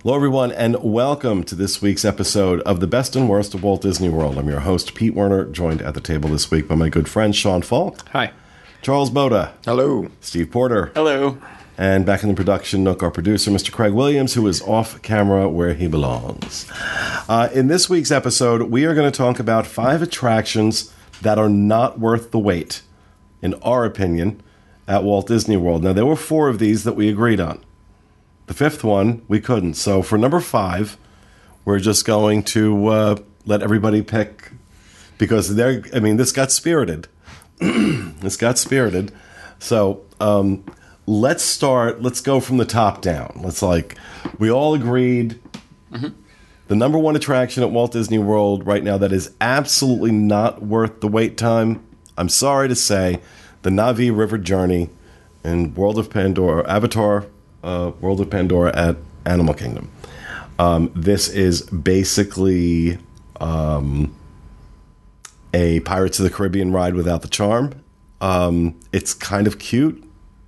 Hello, everyone, and welcome to this week's episode of The Best and Worst of Walt Disney World. I'm your host, Pete Werner, joined at the table this week by my good friend, Sean Falk. Hi. Charles Boda. Hello. Steve Porter. Hello. And back in the production nook, our producer, Mr. Craig Williams, who is off camera where he belongs. In this week's episode, we are going to talk about 5 attractions that are not worth the wait, in our opinion, at Walt Disney World. Now, there were 4 of these that we agreed on. The 5th one, we couldn't. So for number 5, we're just going to let everybody pick, because this got spirited. This got spirited. So let's go from the top down. We all agreed. Mm-hmm. The number 1 attraction at Walt Disney World right now that is absolutely not worth the wait time, I'm sorry to say, the Na'vi River Journey in World of Pandora, Avatar, World of Pandora at Animal Kingdom. This is basically a Pirates of the Caribbean ride without the charm. It's kind of cute.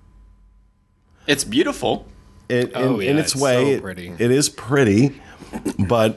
It's beautiful. In its way, so pretty. It is pretty, but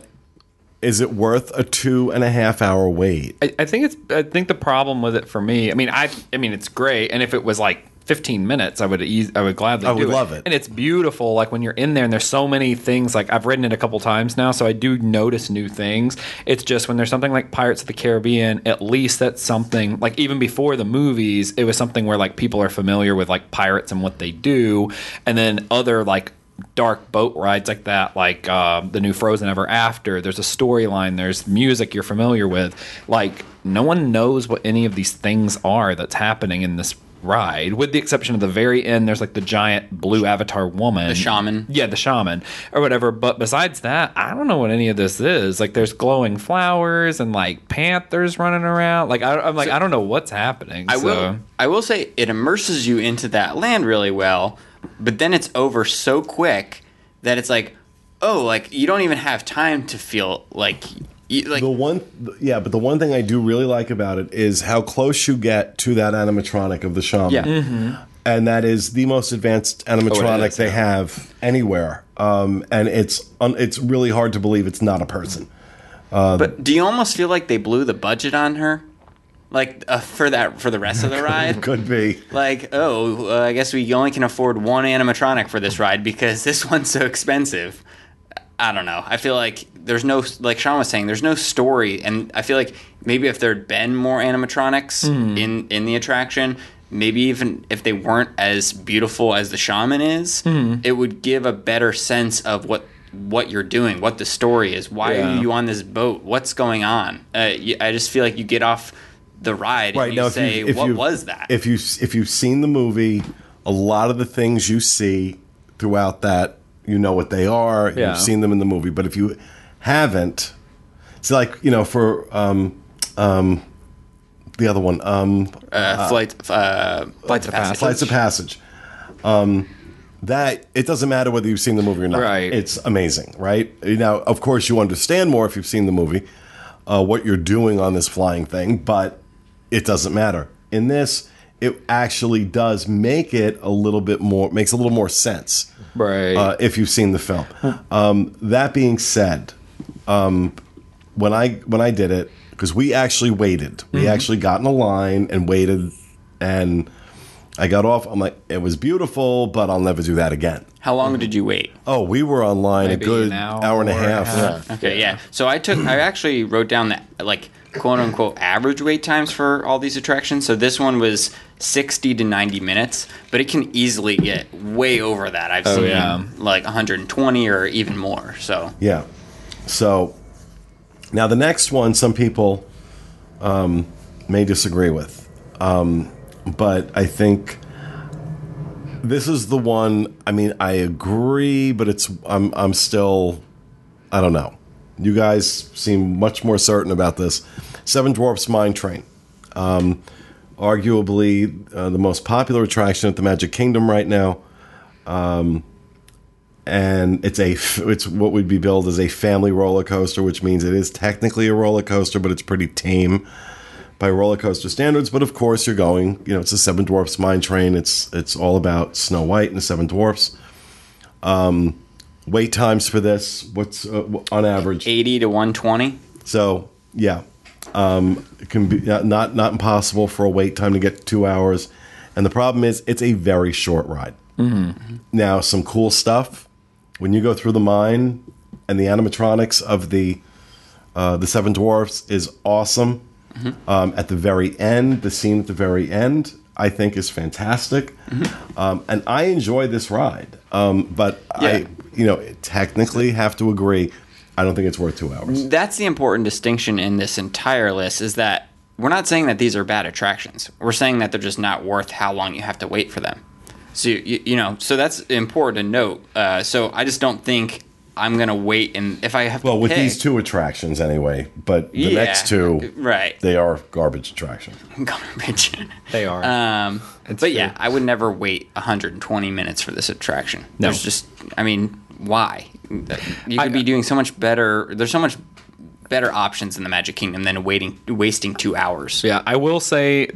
is it worth a 2.5-hour wait? I think the problem with it for me. I mean, it's great, and if it was like 15 minutes, I would gladly do it. I would love it. And it's beautiful, like when you're in there and there's so many things. Like, I've ridden it a couple times now, so I do notice new things. It's just when there's something like Pirates of the Caribbean, at least that's something, like even before the movies, it was something where like people are familiar with like pirates and what they do. And then other like dark boat rides like that, like the new Frozen Ever After, there's a storyline, there's music you're familiar with. Like, no one knows what any of these things are that's happening in this ride, with the exception of the very end. There's like the giant blue avatar woman, The shaman. Yeah, the shaman or whatever. But besides that, I don't know what any of this is. Like, there's glowing flowers and like panthers running around. Like, I don't know what's happening. I will say it immerses you into that land really well, but then it's over so quick that it's like, oh, like you don't even have time to feel like. But the one thing I do really like about it is how close you get to that animatronic of the shaman. Yeah. Mm-hmm. And that is the most advanced animatronic they have anywhere. And it's really hard to believe it's not a person. But do you almost feel like they blew the budget on her? Like, for the rest of the ride? Could be. Like, I guess we only can afford 1 animatronic for this ride because this one's so expensive. I don't know. I feel like there's no, like Sean was saying, there's no story. And I feel like maybe if there'd been more animatronics in the attraction, maybe even if they weren't as beautiful as the shaman is, it would give a better sense of what you're doing, what the story is. Why are you on this boat? What's going on? I just feel like you get off the ride and you say, what was that? If you've seen the movie, a lot of the things you see throughout that, you know what they are. Yeah. You've seen them in the movie. But if you haven't, it's like, for the other one, Flights of Passage. Flights of Passage. That it doesn't matter whether you've seen the movie or not. Right. It's amazing, right? Now, of course, you understand more if you've seen the movie, what you're doing on this flying thing, but it doesn't matter. In this, it actually does make it makes a little more sense. Right. If you've seen the film. That being said, when I did it, because we actually waited. We actually got in a line and waited, and I got off. I'm like, it was beautiful, but I'll never do that again. How long did you wait? Oh, we were online Maybe a good an hour and a half. Yeah. Okay, yeah. So I actually wrote down the, like, quote unquote average wait times for all these attractions. So this one was 60 to 90 minutes, but it can easily get way over that. I've seen like 120 or even more. So yeah. So now the next one, some people may disagree with, but I think this is the one. I mean, I agree, but I'm still, I don't know. You guys seem much more certain about this. Seven Dwarfs Mine Train. Arguably the most popular attraction at the Magic Kingdom right now. And it's what would be billed as a family roller coaster, which means it is technically a roller coaster, but it's pretty tame by roller coaster standards. But of course, you're going, it's a Seven Dwarfs Mine Train. It's all about Snow White and the Seven Dwarfs. Wait times for this, what's on average? 80 to 120. So, yeah. It can be not impossible for a wait time to get 2 hours. And the problem is, it's a very short ride. Now, some cool stuff. When you go through the mine and the animatronics of the Seven Dwarfs is awesome. At the very end, the scene at the very end, I think is fantastic. And I enjoy this ride. But I technically have to agree, I don't think it's worth 2 hours. That's the important distinction in this entire list, is that we're not saying that these are bad attractions. We're saying that they're just not worth how long you have to wait for them. So, so that's important to note. So I just don't think I'm going to wait. And if I have to with pick, these two attractions anyway, but the next two, right, they are garbage attractions. Garbage. They are. But true. Yeah, I would never wait 120 minutes for this attraction. No. There's just, why? You could be doing so much better. There's so much better options in the Magic Kingdom than wasting 2 hours. Yeah, I will say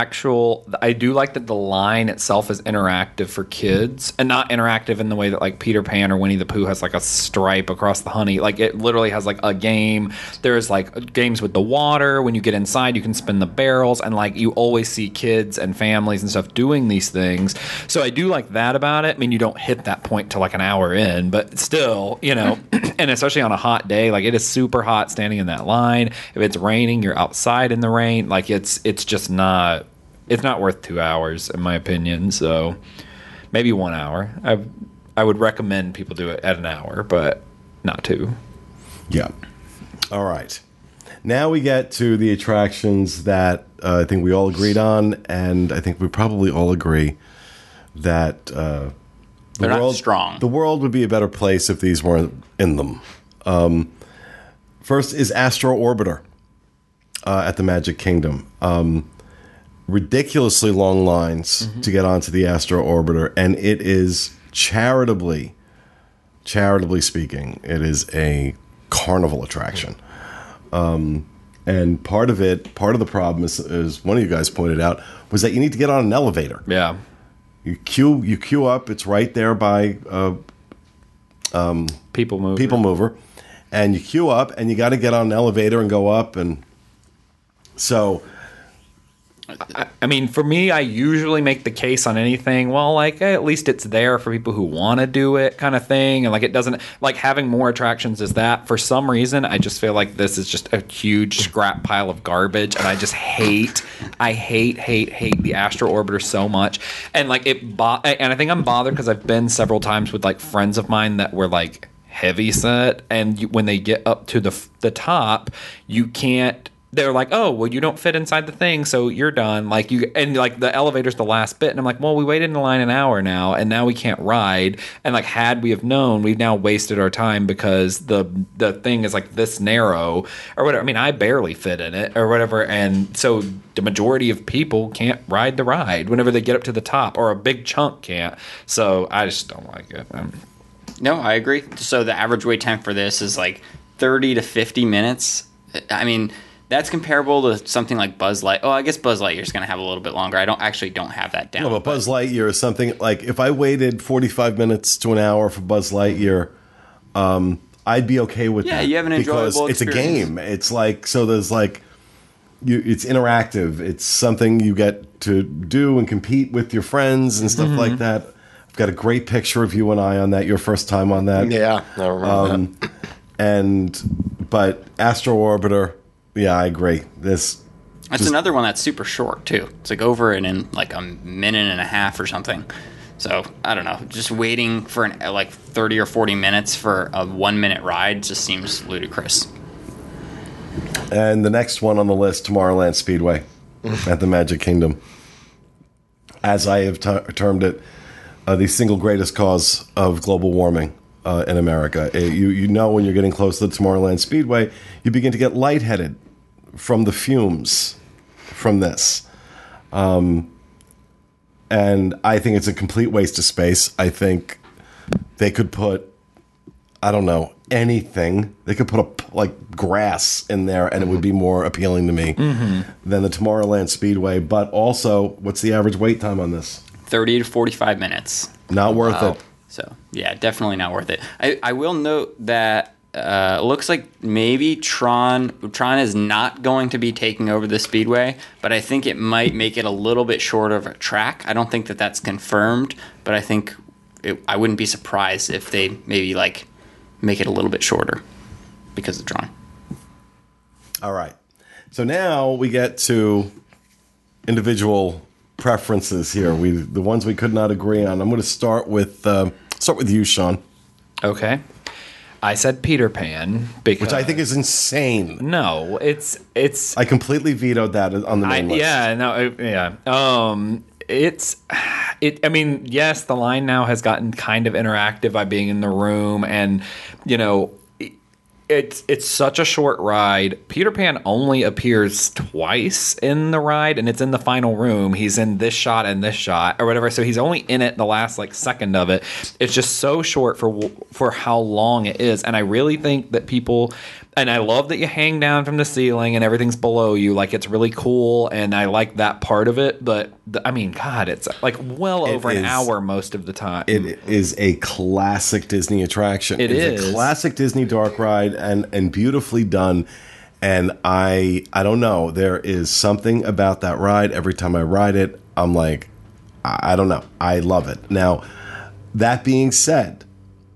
I do like that the line itself is interactive for kids, and not interactive in the way that like Peter Pan or Winnie the Pooh has like a stripe across the honey. Like it literally has like a game. There's like games with the water. When you get inside, you can spin the barrels, and like you always see kids and families and stuff doing these things. So I do like that about it. I mean, you don't hit that point till like an hour in, but still, and especially on a hot day, like it is super hot standing in that line. If it's raining, you're outside in the rain. Like it's just not worth 2 hours in my opinion. So maybe 1 hour. I would recommend people do it at an hour, but not 2. Yeah. All right. Now we get to the attractions that I think we all agreed on, and I think we probably all agree that They're not strong. The world would be a better place if these weren't in them. First is Astro Orbiter at the Magic Kingdom. Ridiculously long lines to get onto the Astro Orbiter, and it is charitably speaking, it is a carnival attraction. And part of the problem is one of you guys pointed out, was that you need to get on an elevator. Yeah. You queue up. It's right there by People Mover. And you queue up, and you got to get on an elevator and go up. And so, I mean, for me, I usually make the case on anything. Well, like at least it's there for people who want to do it, kind of thing. And like it doesn't like having more attractions is that. For some reason, I just feel like this is just a huge scrap pile of garbage, and I just hate the Astro Orbiter so much. And like and I think I'm bothered because I've been several times with like friends of mine that were like heavy set, and when they get up to the top, you can't. They're like, oh, well, you don't fit inside the thing, so you're done. Like the elevator's the last bit, and I'm like, well, we waited in the line an hour now, and now we can't ride. And like, had we have known, we've now wasted our time because the thing is like this narrow or whatever. I mean, I barely fit in it or whatever, and so the majority of people can't ride the ride whenever they get up to the top, or a big chunk can't. So I just don't like it. No, I agree. So the average wait time for this is like 30 to 50 minutes. I mean, that's comparable to something like Buzz Lightyear. Oh, I guess Buzz Lightyear is going to have a little bit longer. I don't have that down. No, but Buzz Lightyear is something like if I waited 45 minutes to an hour for Buzz Lightyear, I'd be okay with that. Yeah, you have an enjoyable because it's experience. a game. It's like there's like it's interactive. It's something you get to do and compete with your friends and stuff like that. I've got a great picture of you and I on that. Your first time on that. Yeah, I remember that. But Astro Orbiter, yeah, I agree. That's another one that's super short too. It's like over in like a minute and a half or something. So I don't know. Just waiting for like 30 or 40 minutes for a 1 minute ride just seems ludicrous. And the next one on the list, Tomorrowland Speedway at the Magic Kingdom. As I have termed it, the single greatest cause of global warming in America. You know when you're getting close to the Tomorrowland Speedway, you begin to get lightheaded from the fumes from this. And I think it's a complete waste of space. I think they could put, I don't know, anything. They could put like grass in there and it would be more appealing to me than the Tomorrowland Speedway. But also, what's the average wait time on this? 30 to 45 minutes. Not worth it. So yeah, definitely not worth it. I will note that it looks like maybe Tron is not going to be taking over the Speedway, but I think it might make it a little bit shorter of a track. I don't think that that's confirmed, but I think I wouldn't be surprised if they maybe like make it a little bit shorter because of Tron. All right. So now we get to individual preferences here. The ones we could not agree on. I'm going to start with you, Sean. Okay. I said Peter Pan because Which I think is insane. No, it's I completely vetoed that on the main list. Yeah, no, yeah. I mean, yes, the line now has gotten kind of interactive by being in the room, and you know, it's such a short ride. Peter Pan only appears twice in the ride, and it's in the final room. He's in this shot and this shot or whatever, so he's only in it the last like second of it. It's just so short for how long it is, and I really think that people. And I love that you hang down from the ceiling and everything's below you. Like, it's really cool, and I like that part of it. But, I mean, God, it's like well over an hour most of the time. It is a classic Disney attraction. It is a classic Disney dark ride and beautifully done. And I don't know. There is something about that ride. Every time I ride it, I'm like, I don't know. I love it. Now, that being said,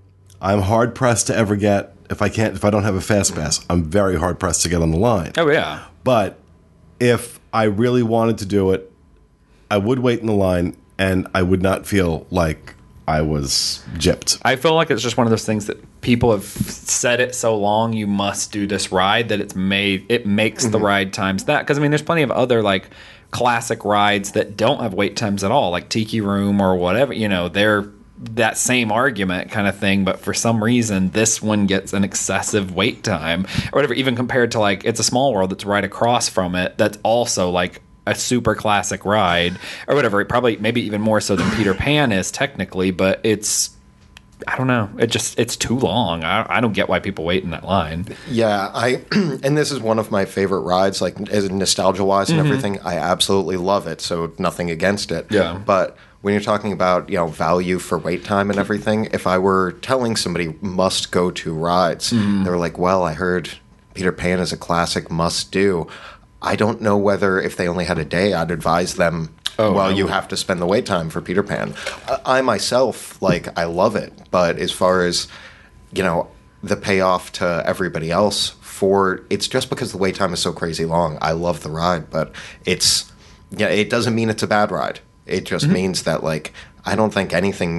I'm hard-pressed to ever get... If I don't have a fast pass, I'm very hard pressed to get on the line. Oh yeah. But if I really wanted to do it, I would wait in the line, and I would not feel like I was gypped. I feel like it's just one of those things that people have said it so long. You must do this ride that it makes the ride times that. Because I mean, there's plenty of other like classic rides that don't have wait times at all, like Tiki Room or whatever. You know, they're that same argument kind of thing, but for some reason this one gets an excessive wait time or whatever, even compared to like It's a Small World that's right across from it, that's also like a super classic ride or whatever. It probably maybe even more so than Peter Pan is technically, but it's, I don't know, it's too long. I don't get why people wait in that line. Yeah, and this is one of my favorite rides, like as nostalgia wise and everything. I absolutely love it, so nothing against it. Yeah, but when you're talking about, you know, value for wait time and everything, if I were telling somebody must go to rides, they were like, well, I heard Peter Pan is a classic must do. I don't know whether if they only had a day, I'd advise them, you have to spend the wait time for Peter Pan. I myself, like, I love it. But as far as, you know, the payoff to everybody else it's just because the wait time is so crazy long. I love the ride, but it doesn't mean it's a bad ride. It just means that, like, I don't think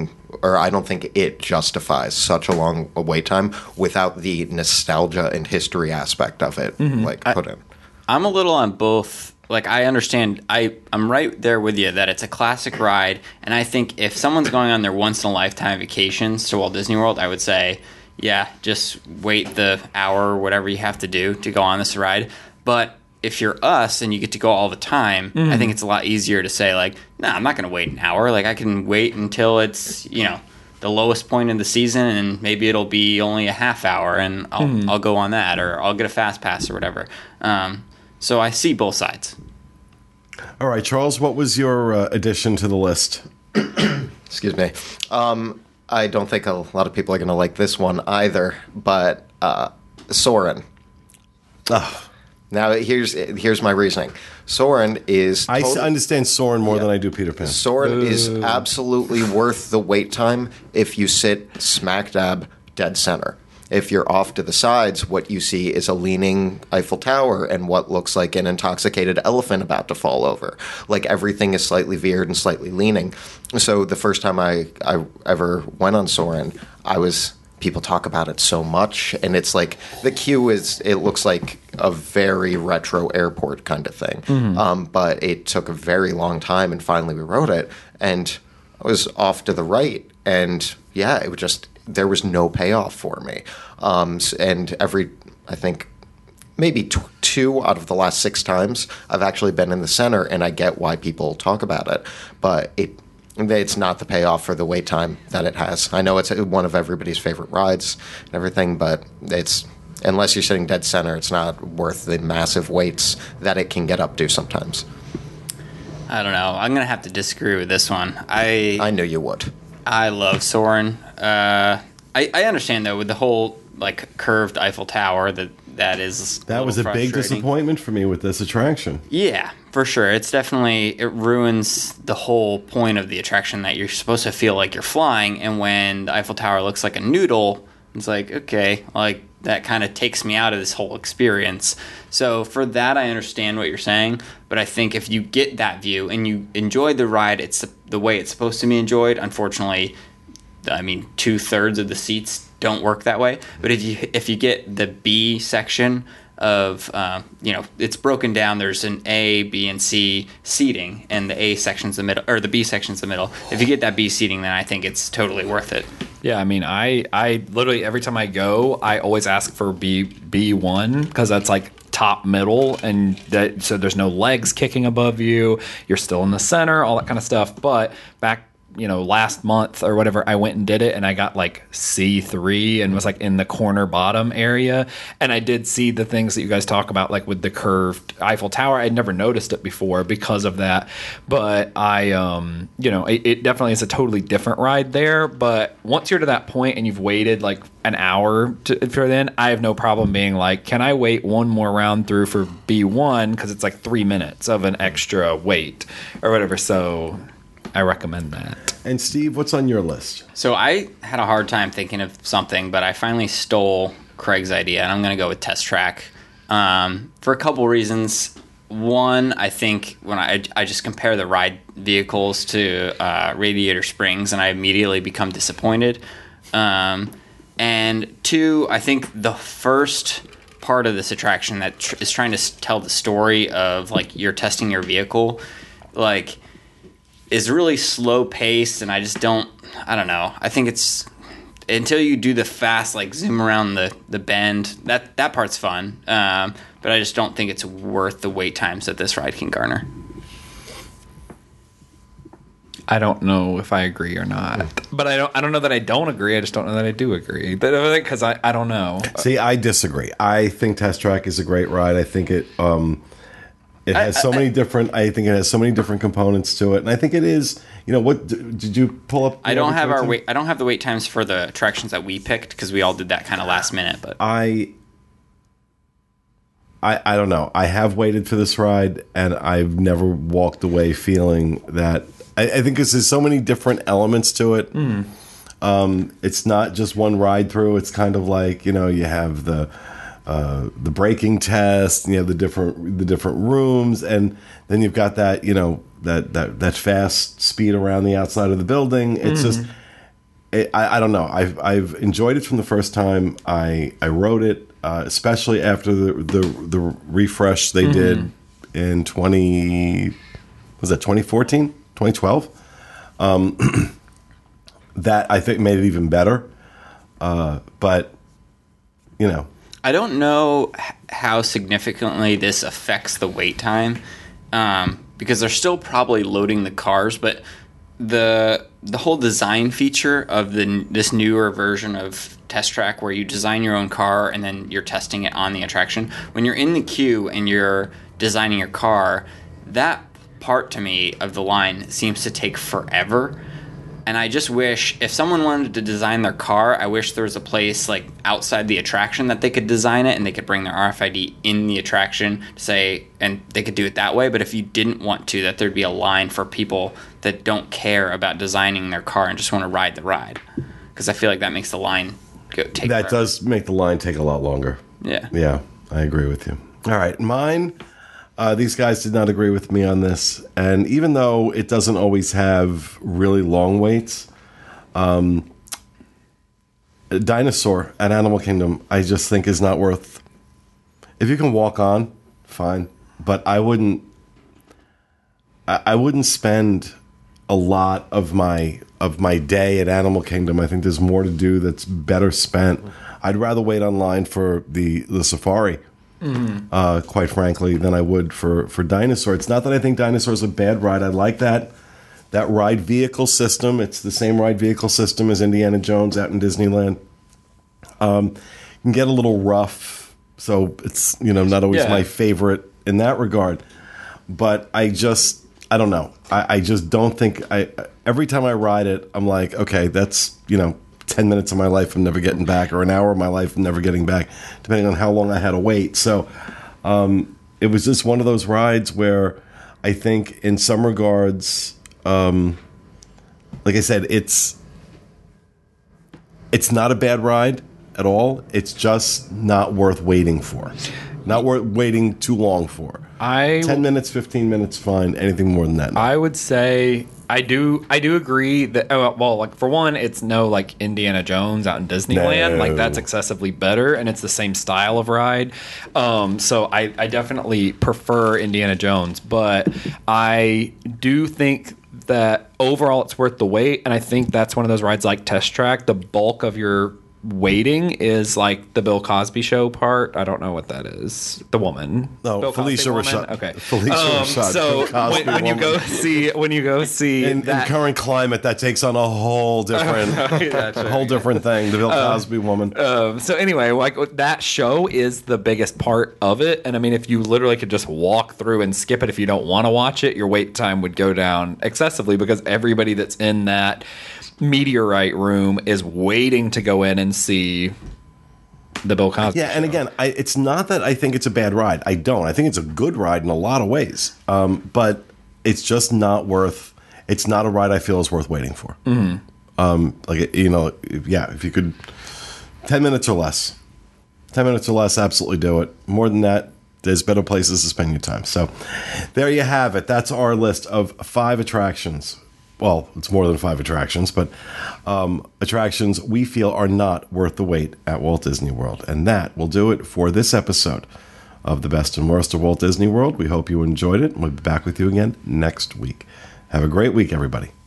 it justifies such a long wait time without the nostalgia and history aspect of it, put in. I'm a little on both. Like, I understand. I'm right there with you that it's a classic ride, and I think if someone's going on their once-in-a-lifetime vacations to Walt Disney World, I would say, yeah, just wait the hour or whatever you have to do to go on this ride. But if you're us and you get to go all the time, I think it's a lot easier to say, like, no, I'm not going to wait an hour. Like, I can wait until it's, you know, the lowest point in the season, and maybe it'll be only a half hour, and I'll go on that, or I'll get a fast pass or whatever. So I see both sides. All right, Charles, what was your addition to the list? Excuse me. I don't think a lot of people are going to like this one either, but Soarin'. Oh. Now, here's my reasoning. Soarin' is... I understand Soarin' more than I do Peter Pan. Soarin' is absolutely worth the wait time if you sit smack dab dead center. If you're off to the sides, what you see is a leaning Eiffel Tower and what looks like an intoxicated elephant about to fall over. Like, everything is slightly veered and slightly leaning. So the first time I ever went on Soarin', people talk about it so much, and it's like the queue it looks like a very retro airport kind of thing. But it took a very long time, and finally we rode it, and I was off to the right, and yeah, it was just, there was no payoff for me. And I think maybe two out of the last 6 times I've actually been in the center, and I get why people talk about it, but it's not the payoff for the wait time that it has. I know it's one of everybody's favorite rides and everything, but unless you're sitting dead center, it's not worth the massive waits that it can get up to sometimes. I don't know. I'm going to have to disagree with this one. I knew you would. I love Soarin'. I understand though with the whole like curved Eiffel Tower that was a big disappointment for me with this attraction. Yeah, for sure. It ruins the whole point of the attraction that you're supposed to feel like you're flying, and when the Eiffel Tower looks like a noodle, it's like, okay, like that kind of takes me out of this whole experience. So for that, I understand what you're saying, but I think if you get that view and you enjoy the ride, it's the way it's supposed to be enjoyed. Unfortunately, I mean, 2/3 of the seats don't work that way. But if you get the B section of, it's broken down. There's an A, B, and C seating, and the A section's the middle, or the B section's the middle. If you get that B seating, then I think it's totally worth it. Yeah, I mean, I literally every time I go, I always ask for B1 because that's like top middle, and so there's no legs kicking above you. You're still in the center, all that kind of stuff. But back, last month or whatever, I went and did it, and I got like C3 and was like in the corner bottom area. And I did see the things that you guys talk about, like with the curved Eiffel Tower. I'd never noticed it before because of that. But it definitely is a totally different ride there. But once you're to that point and you've waited like an hour for then, I have no problem being like, can I wait one more round through for B1? Because it's like 3 minutes of an extra wait or whatever. So I recommend that. And Steve, what's on your list? So I had a hard time thinking of something, but I finally stole Craig's idea, and I'm going to go with Test Track for a couple reasons. One, I think when I just compare the ride vehicles to Radiator Springs, and I immediately become disappointed. And two, I think the first part of this attraction that is trying to tell the story of like you're testing your vehicle, like, is really slow paced, and I don't know. I think it's until you do the fast like zoom around the bend, that part's fun. But I just don't think it's worth the wait times that this ride can garner. I don't know if I agree or not, but I don't know that I don't agree. I just don't know that I do agree. Because I don't know. See, I disagree. I think Test Track is a great ride. I think it has so many different. I think it has so many different components to it, and I think it is. What did you pull up? I don't have I don't have the wait times for the attractions that we picked because we all did that kind of last minute. But I don't know. I have waited for this ride, and I've never walked away feeling that. I think because there's so many different elements to it. It's not just one ride through. It's kind of like you have the braking test, and you have the different rooms, and then you've got that that fast speed around the outside of the building. It's just I don't know. I've enjoyed it from the first time I wrote it, especially after the refresh they did in 2014, 2012. That I think made it even better. But I don't know how significantly this affects the wait time, because they're still probably loading the cars, but the whole design feature of this newer version of Test Track where you design your own car and then you're testing it on the attraction, when you're in the queue and you're designing your car, that part to me of the line seems to take forever. And I just wish, if someone wanted to design their car, I wish there was a place like outside the attraction that they could design it and they could bring their RFID in the attraction to say, and they could do it that way. But if you didn't want to, that there'd be a line for people that don't care about designing their car and just want to ride the ride. Because I feel like that makes the line take that forever. Does make the line take a lot longer. Yeah, I agree with you. All right, mine. These guys did not agree with me on this, and even though it doesn't always have really long waits, Dinosaur at Animal Kingdom, I just think is not worth. If you can walk on, fine, but I wouldn't spend a lot of my day at Animal Kingdom. I think there's more to do that's better spent. I'd rather wait online for the safari. Quite frankly, than I would for Dinosaur. It's not that I think Dinosaur is a bad ride. I like that ride vehicle system. It's the same ride vehicle system as Indiana Jones out in Disneyland. Can get a little rough, so it's not always my favorite in that regard. But I don't know. I just don't think every time I ride it, I'm like, okay, that's 10 minutes of my life I'm never getting back, or an hour of my life I'm never getting back, depending on how long I had to wait. So it was just one of those rides where I think in some regards, like I said, it's not a bad ride at all. It's just not worth waiting for. Not worth waiting too long for. 10 minutes, 15 minutes, fine. Anything more than that, no. I would say I do agree that for one, it's no like Indiana Jones out in Disneyland. No. Like that's excessively better, and it's the same style of ride. So I definitely prefer Indiana Jones, but I do think that overall it's worth the wait, and I think that's one of those rides like Test Track. The bulk of your waiting is like the Bill Cosby show part. I don't know what that is. The woman. No, Bill Felicia Cosby woman? Rashad. Okay. Felicia Rashad. So Bill Cosby when you woman. go see in current climate, that takes on a whole different, different thing. The Bill Cosby woman. So anyway, like that show is the biggest part of it, and I mean, if you literally could just walk through and skip it if you don't want to watch it, your wait time would go down excessively because everybody that's in that meteorite room is waiting to go in and see the Bill Cosby show. And again, it's not that I think it's a bad ride. I don't. I think it's a good ride in a lot of ways. But it's just not worth. It's not a ride I feel is worth waiting for. If you could, 10 minutes or less. 10 minutes or less, absolutely do it. More than that, there's better places to spend your time. So there you have it. That's our list of 5 attractions. Well, it's more than 5 attractions, but attractions we feel are not worth the wait at Walt Disney World. And that will do it for this episode of The Best and Worst of Walt Disney World. We hope you enjoyed it, and we'll be back with you again next week. Have a great week, everybody.